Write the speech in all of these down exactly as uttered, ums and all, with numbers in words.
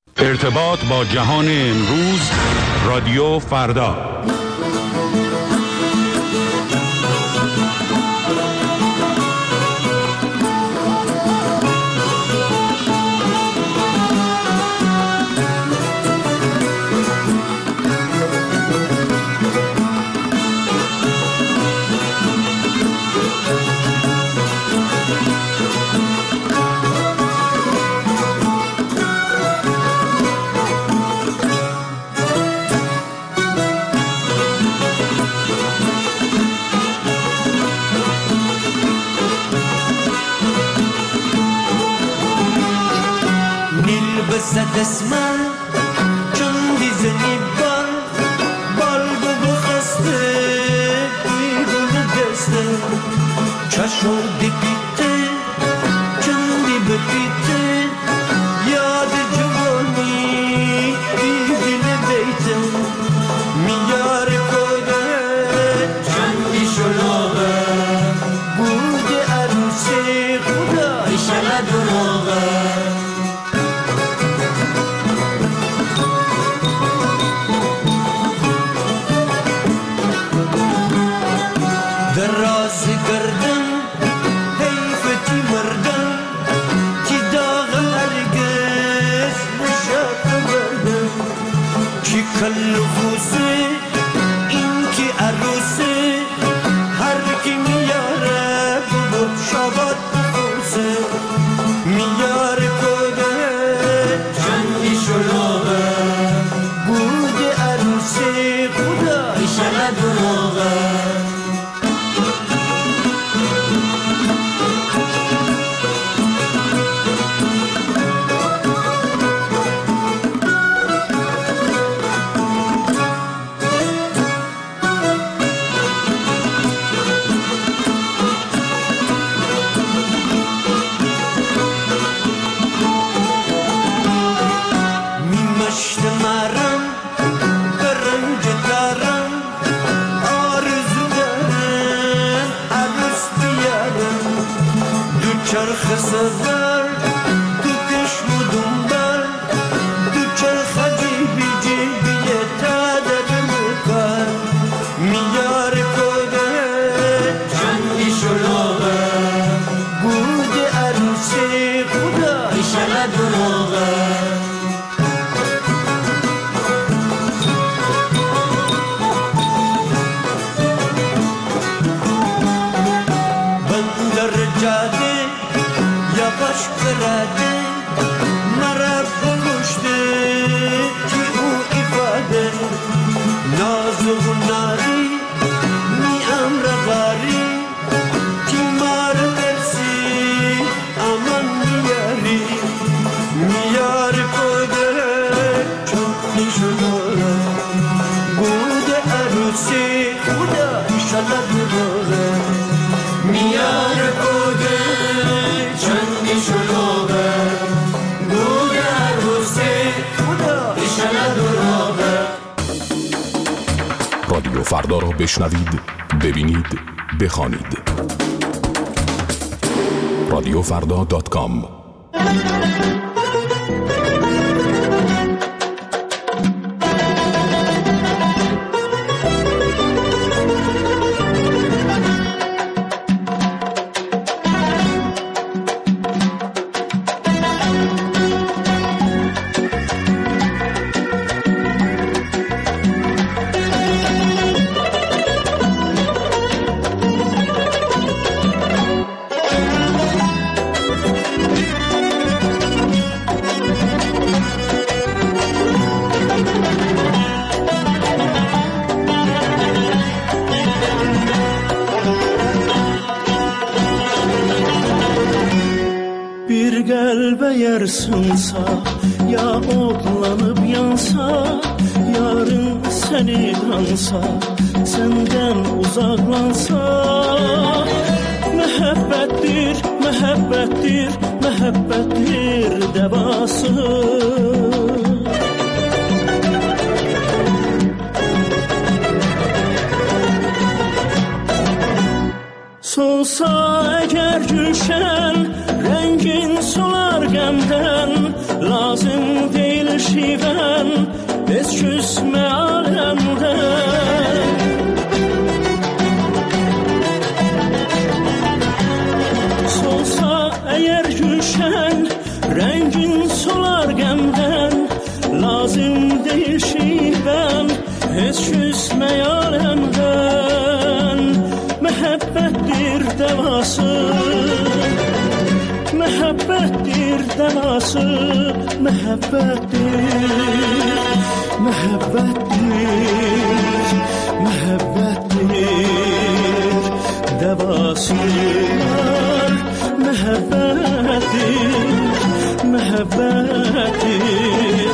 ارتباط با جهان امروز، رادیو فردا. دسمال چون دیزنی بال بال بگو خسته بیگون دسته چشم دی بیته چون دی ببیته یاد جوانی دیدین بیته میار کوده چون دی شلوغه بود عروسی خدا ایشالا دروغه رادیو فردا را بشنوید، ببینید، بخوانید. رادیو فردا دات کام. Yarsınsa ya otlanıp yansa, yarın seni dansa, senden uzaklansa. Mehabbettir, mehabbettir, mehabbettir devası. Solsa eğer gülşen, rengin solar gemden, lazım değil değişiven biz küsme alemde. Solsa eğer gülşen rengin solar gemden, lazım değil şiven hiç küsme alemden. Mehabbettir devası, mehabbettir devası, mehabbettir, mehabbettir, mehabbettir devası var. Mehabbettir, mehabbettir,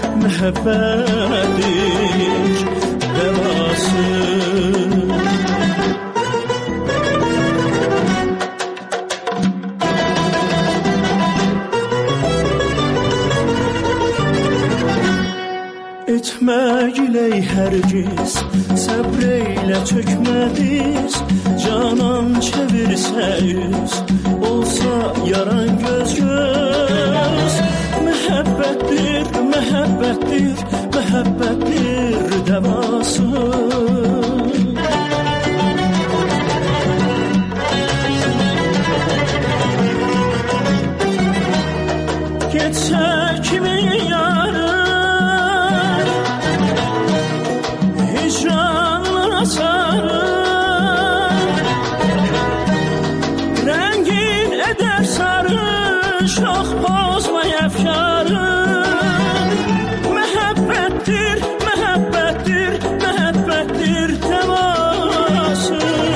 mehabbettir devası. Etme giley hergiz, sabreyle çökmediz. Canan çevirse yüz, olsa yaran göz göz. Mehabbettir, mehabbettir, mehabbettir devası. Geçse kimin yarı, hicranla sarı, rengin eder sarı, şah bozma efkarı. Mehabbettir, mehabbettir, mehabbettir devası.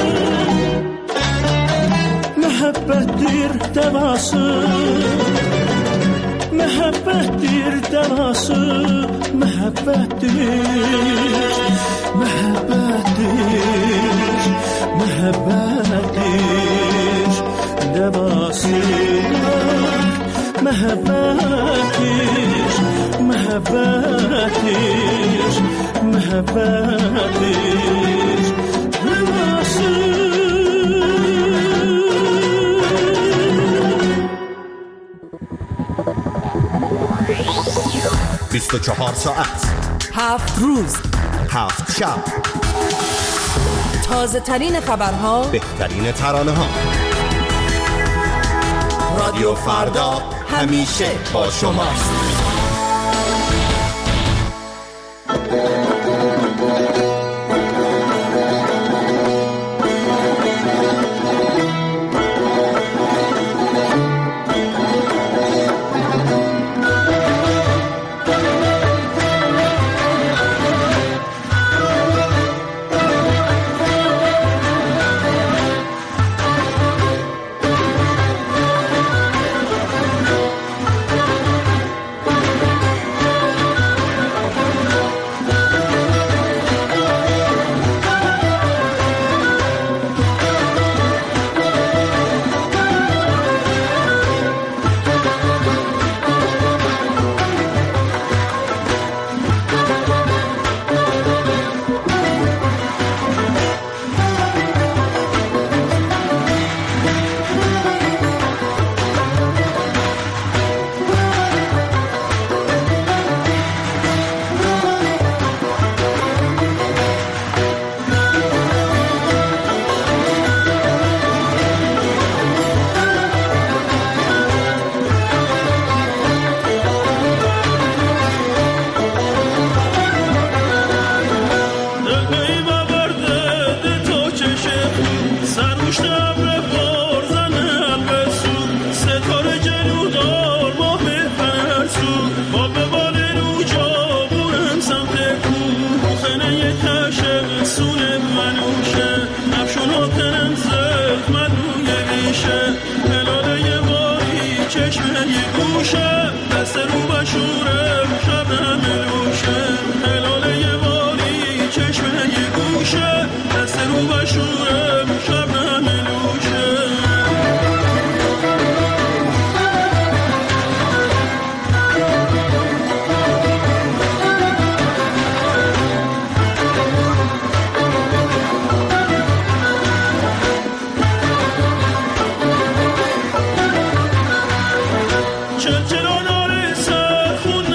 Mehabbettir devası, mehabbettir devası, mehabbettir, mehabbettir, mehabbettir devası. Mehabbettir, mehabbettir, mehabbettir devası. بیست و چهار ساعت، هفت روز، هفت شب، تازه ترین خبرها، بهترین ترانه ها. رادیو فردا همیشه با شماست. چل چل و نار سر خون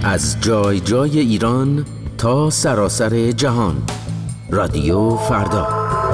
از جای جای ایران تا سراسر جهان. رادیو فردا.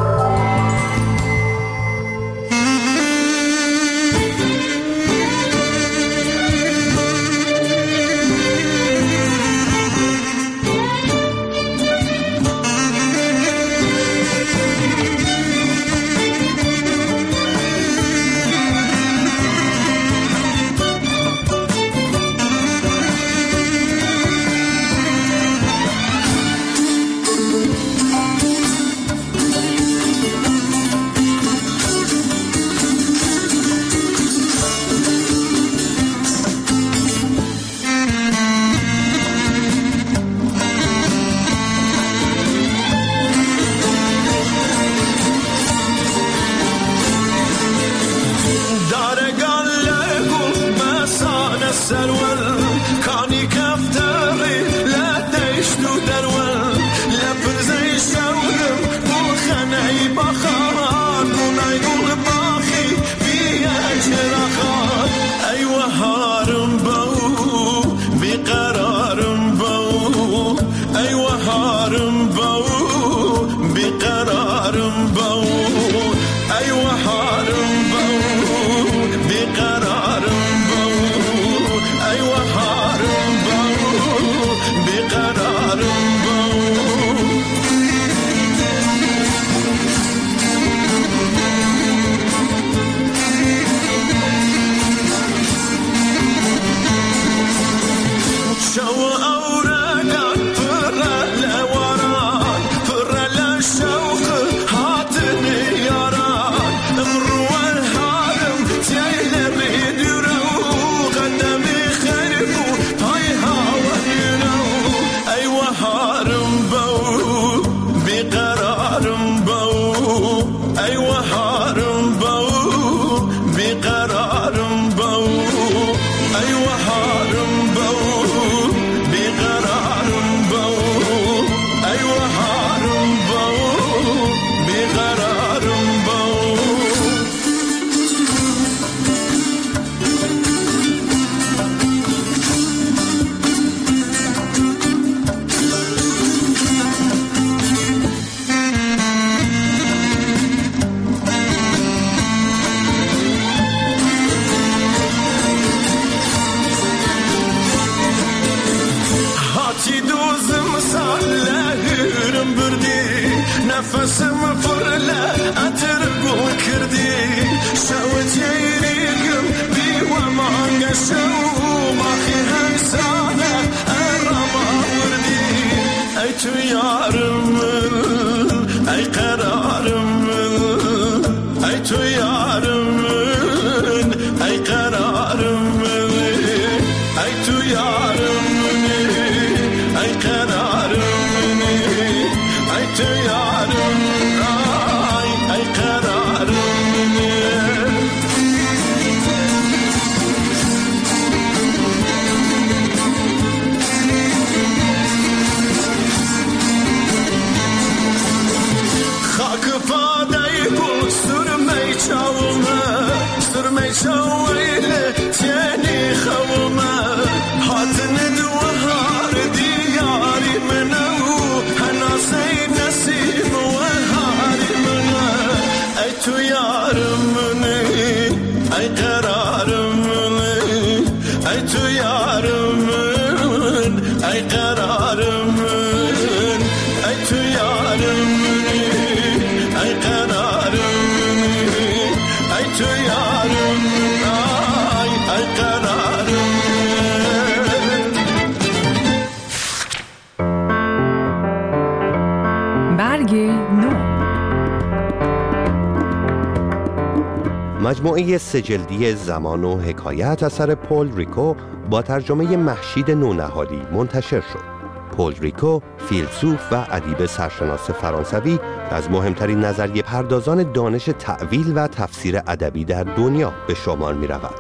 مجموعه سه‌جلدی زمان و حکایت اثر پل ریکو با ترجمه مهشید نونهالی منتشر شد. پل ریکو فیلسوف و ادیب سرشناس فرانسوی از مهمترین نظریه پردازان دانش تأویل و تفسیر ادبی در دنیا به شمار می رود.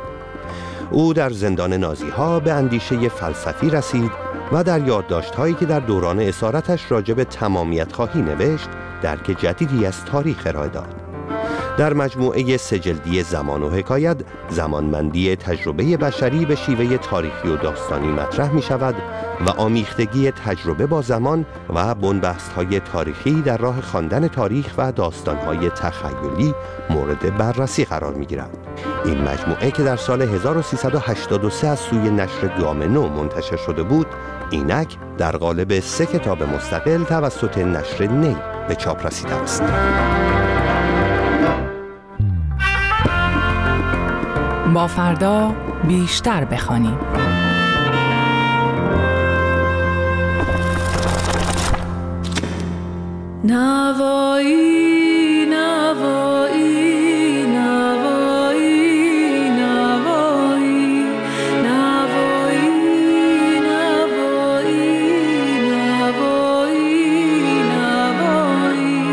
او در زندان نازی ها به اندیشه فلسفی رسید و در یادداشت‌هایی که در دوران اسارتش راجع به تمامیت خواهی نوشت درک جدیدی از تاریخ ارائه داد. در مجموعه سه‌جلدی زمان و حکایت، زمانمندی تجربه بشری به شیوه تاریخی و داستانی مطرح می شود و آمیختگی تجربه با زمان و بنبست‌های تاریخی در راه خواندن تاریخ و داستان‌های تخیلی مورد بررسی قرار می‌گیرد. این مجموعه که در سال هزار و سیصد و هشتاد و سه از سوی نشر گام نو منتشر شده بود، اینک در قالب سه کتاب مستقل توسط نشر نی به چاپ رسیده است. با فردا بیشتر بخوانیم. نوایی نوایی نوایی نوایی نوایی نوایی نوایی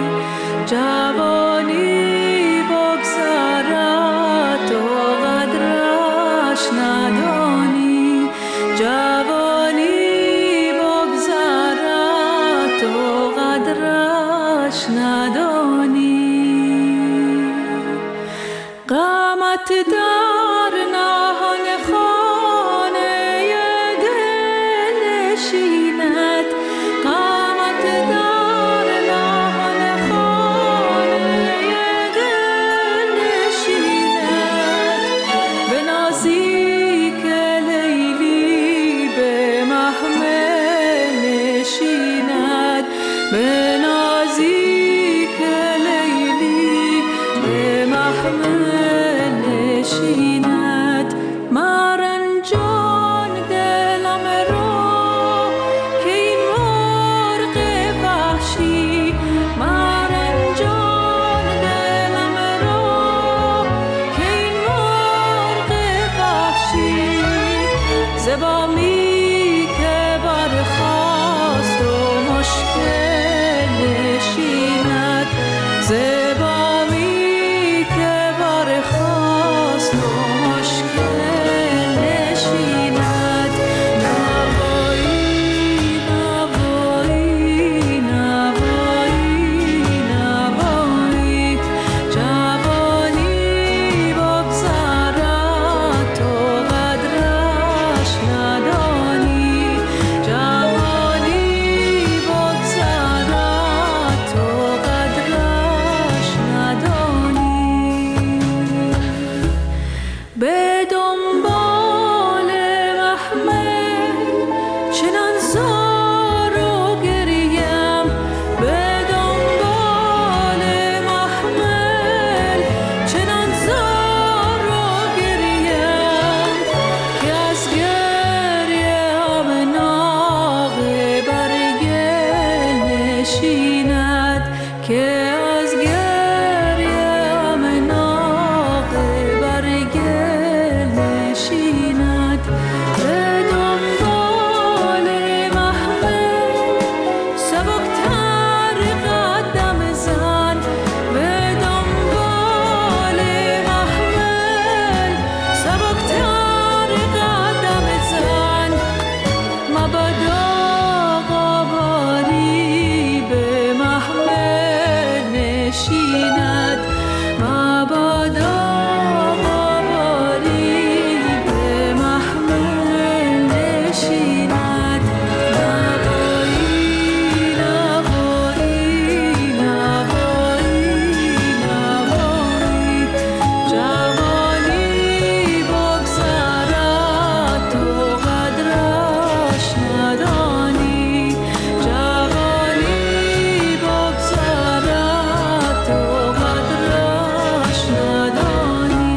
جوانی بگذرد و قدرش ندانی، جوانی بگذرد و قدرش ندانی. قامت در نهان خانه دل نشیند، قامت در نهان خانه دل نشیند. به نزدیک لیلی به محمل نشیند، به نزدیک لیلی به محمل نشیند. مرنجان دلم را که این مرغ وحشی، مرنجان دلم را که این مرغ وحشی. ز بامی که برخاست و مشکل نشیند، ز بامی که برخاست و مشکل نشیند. نوایی نوایی نوایی نوایی جوانی بگذرد تو قدرش ندانی، جوانی بگذرد تو قدرش ندانی. به دنبال محمل چنان زار و گریم، به دنبال محمل چنان زار و گریم که از گریه هم ناقه بر گل نشیند، که از گریه هم ناقه بر گل نشیند. به دنبال محمل سبکتر قدم زن، به دنبال محمل سبکتر قدم زن. مبادا غباری به محمل نشیند، مبادا غباری به محمل نشیند. نوایی نوایی نوایی نوایی جوانی بگذرد تو قدرش ندانی، جوانی بگذرد تو قدرش ندانی.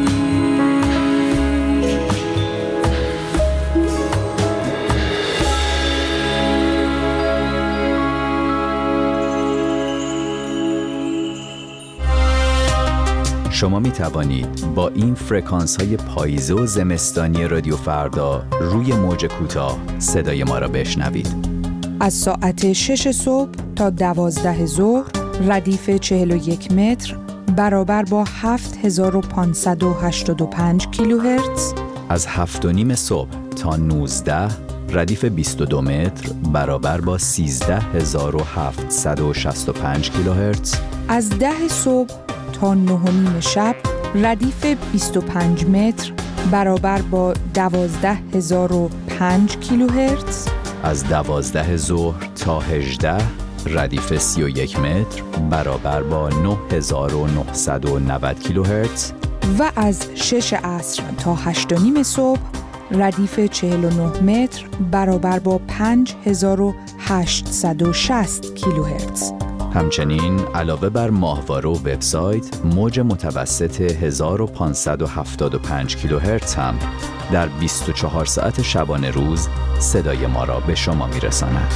شما می توانید با این فرکانس های پاییزه و زمستانی رادیو فردا روی موج کوتاه صدای ما را بشنوید. از ساعت شش صبح تا دوازده ظهر ردیف چهل و یک متر برابر با هفت هزار و پانصد و هشتاد و پنج کیلوهرتز. از هفت و نیم صبح تا نوزده ردیف بیست و دو متر برابر با سیزده هزار و هفتصد و شصت و پنج کیلوهرتز. از ده صبح تا نه و نیم شب ردیف بیست و پنج متر برابر با دوازده هزار و پنج کیلوهرتز. از دوازده ظهر تا هجده ردیف سی و یک متر برابر با نه هزار و نهصد و نود کیلوهرتز. و از شش عصر تا هشت و نیم صبح ردیف چهل و نه متر برابر با پنج هزار و هشتصد و شصت کیلوهرتز. همچنین علاوه بر ماهواره و وبسایت، موج متوسط هزار و پانصد و هفتاد و پنج کیلوهرتز هم در بیست و چهار ساعت شبانه روز صدای ما را به شما میرساند.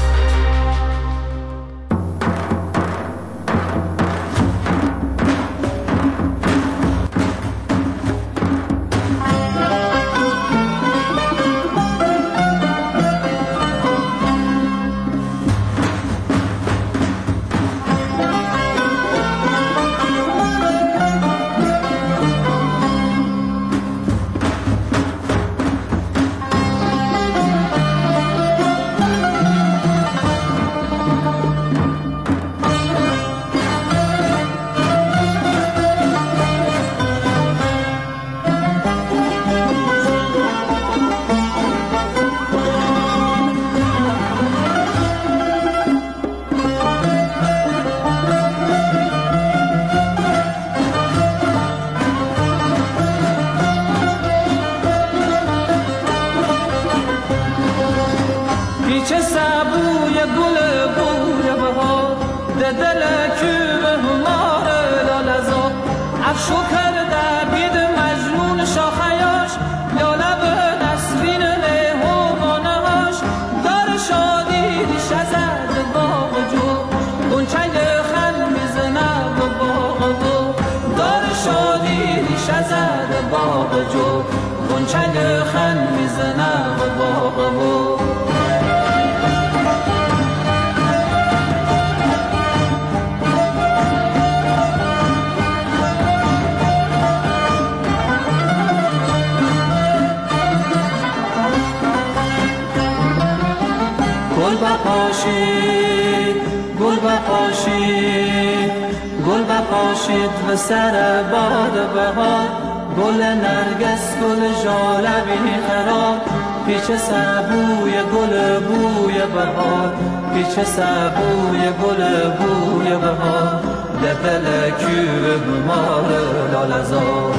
گل بپاشید گل بپاشید گل بپاشید به سر باد بهار، گل نرگس گل ژاله بی خراب، پیچ سبوی گل بوی بهار، پیچ سبوی گل بوی بهار، دل کوه بمار لاله‌زار.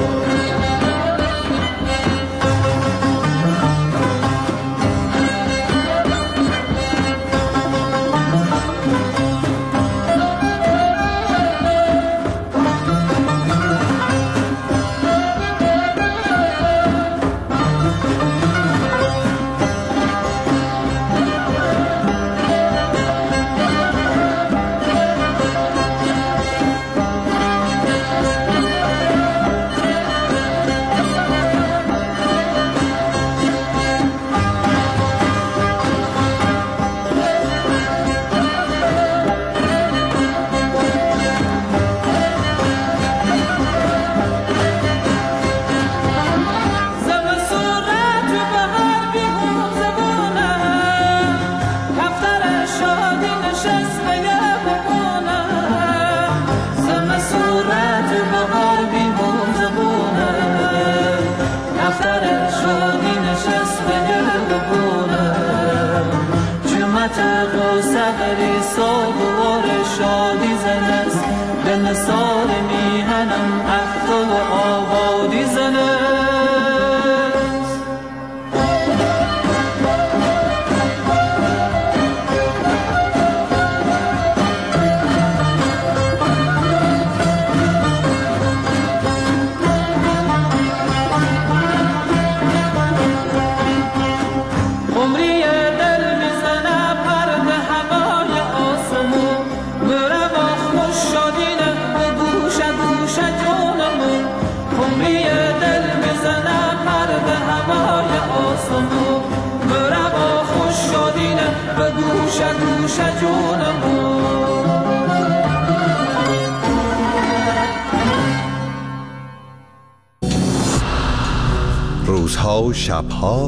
روزها و شبها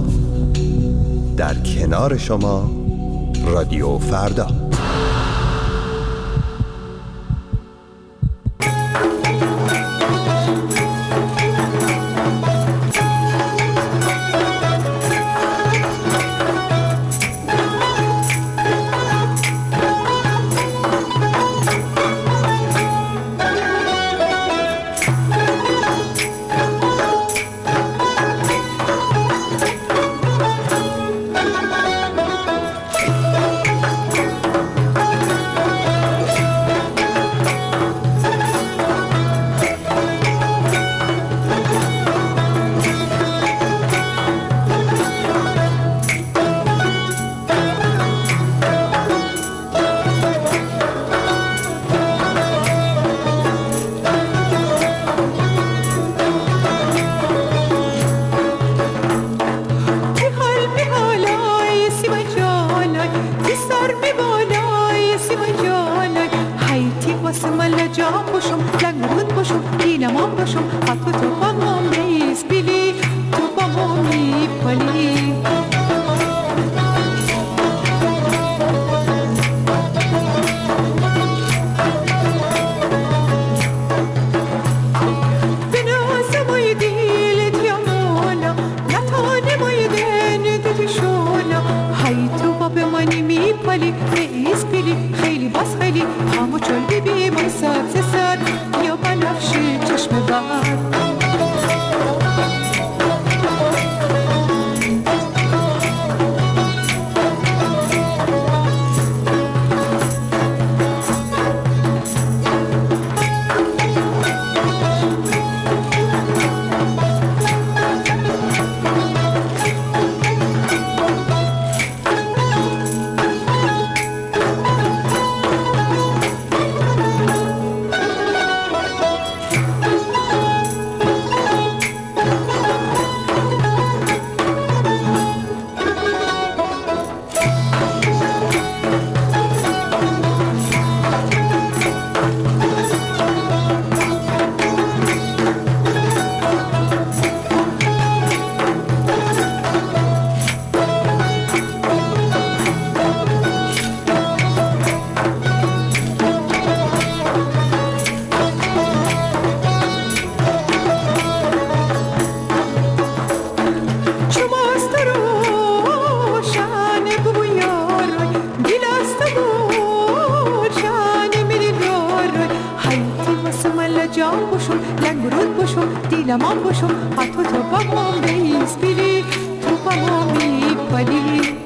در کنار شما رادیو فردا. جام باشم لنگ رود باشم دینمان باشم حتی تو با ما میسپیلی تو با ما میپالی خیلی باز خیلی همو چل بیبی مای سبز سر یا بنفشی چشم بر جام باشم لنگ رود باشم دیلمان باشم حتی تو با ما میسپیلی تو با ما میپالی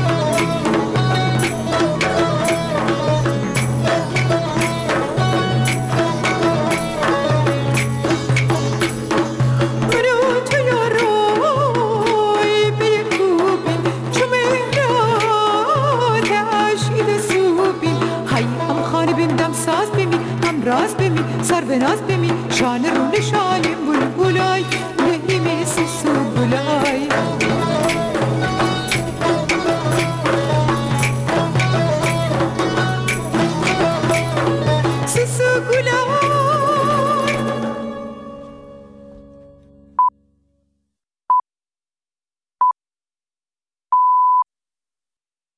منو تو یاروی به کوبین چو مهراتش ایده سوبین های هم خانه بیم دم ساز بیمی هم راز بیمی سر به ناز بیمی شان رو نشانیم بول بولای نهی میسی سو بولای